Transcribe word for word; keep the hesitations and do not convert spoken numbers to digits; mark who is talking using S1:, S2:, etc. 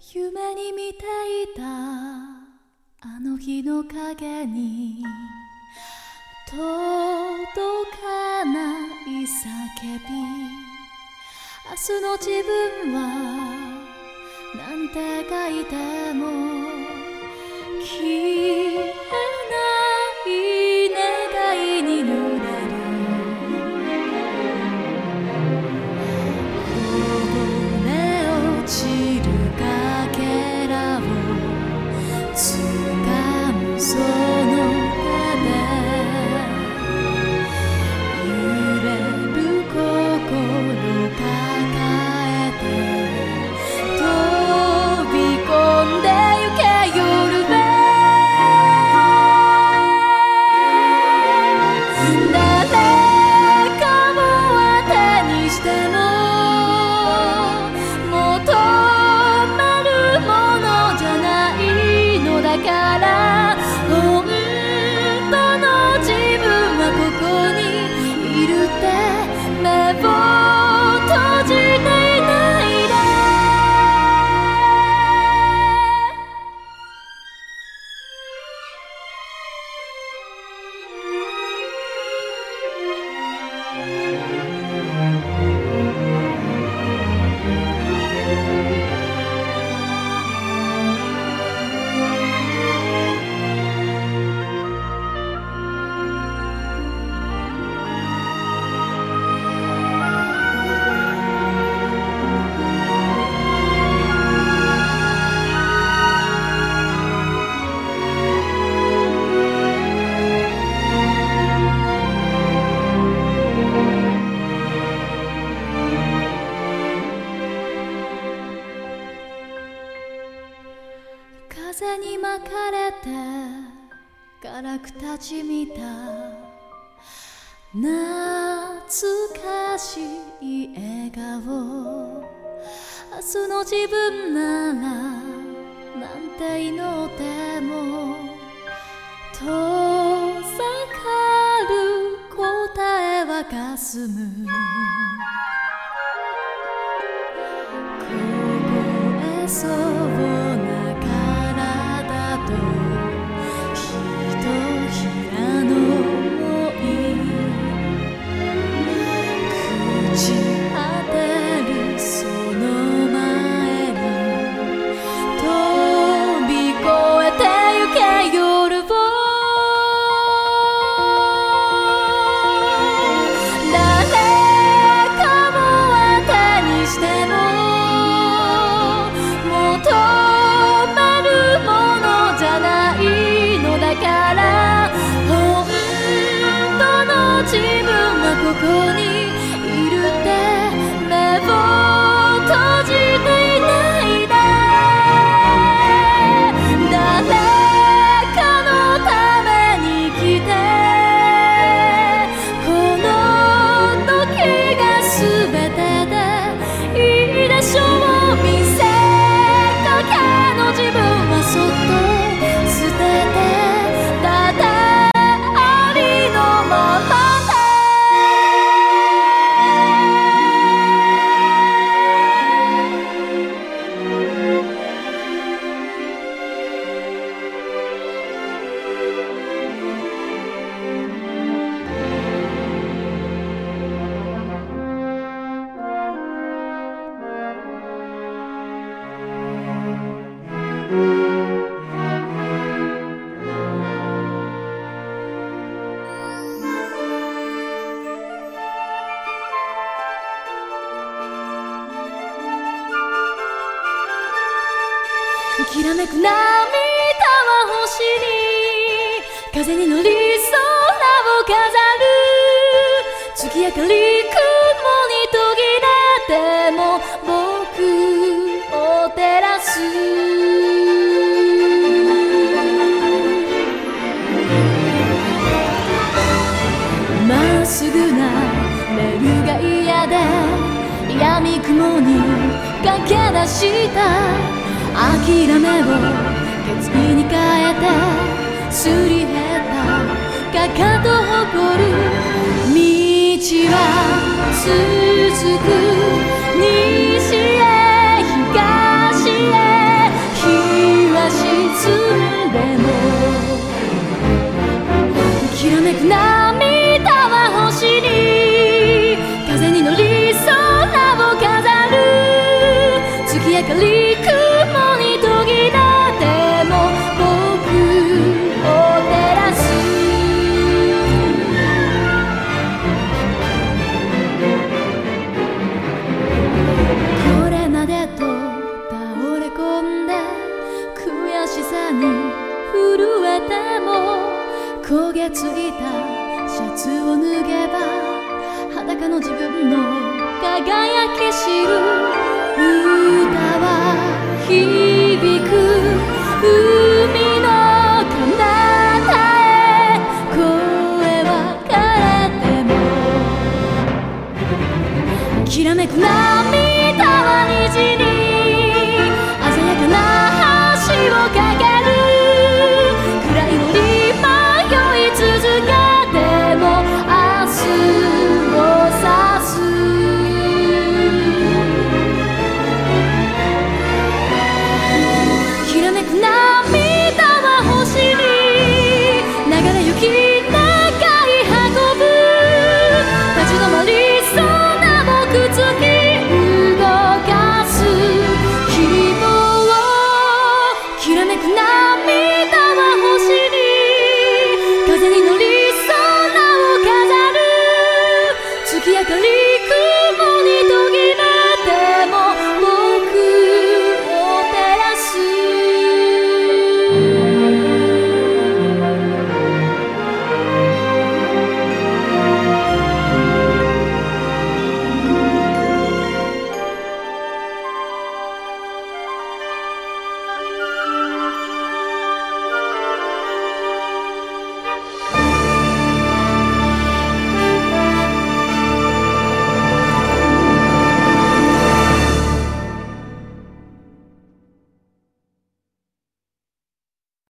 S1: 夢に見ていたあの日の影に届かない叫び、明日の自分はなんて書いても消えない願いに濡れる。こぼれ落ちるかけらを掴むその手で揺れる心抱えて飛び込んでゆけ夜へ。誰かを当てにしても求めるものじゃないのだから、本当の自分はここにいるって目を閉じていないで。風に巻かれてガラクたち見た懐かしい笑顔、明日の自分ならなんて祈っても遠ざかる答えは霞む。凍えそうな体とひとひらの想い、朽ち果てるその前に飛び越えてゆけ夜を。誰かを当てにしても求めるものじゃないのだから、本当の自分はここにいるって目を閉じていないで。誰かのために来てこの時が全てでいいでしょう。見せかけの自分はそっと捨ててただありのままで。きらめく涙は星に風に乗り空を飾る。月明かり雲に途切れても僕を照らす。まっすぐなレールが嫌で闇雲に駆け出した諦めを決意に変えてすり減ったかかと誇る道は続く西へ東へ明かり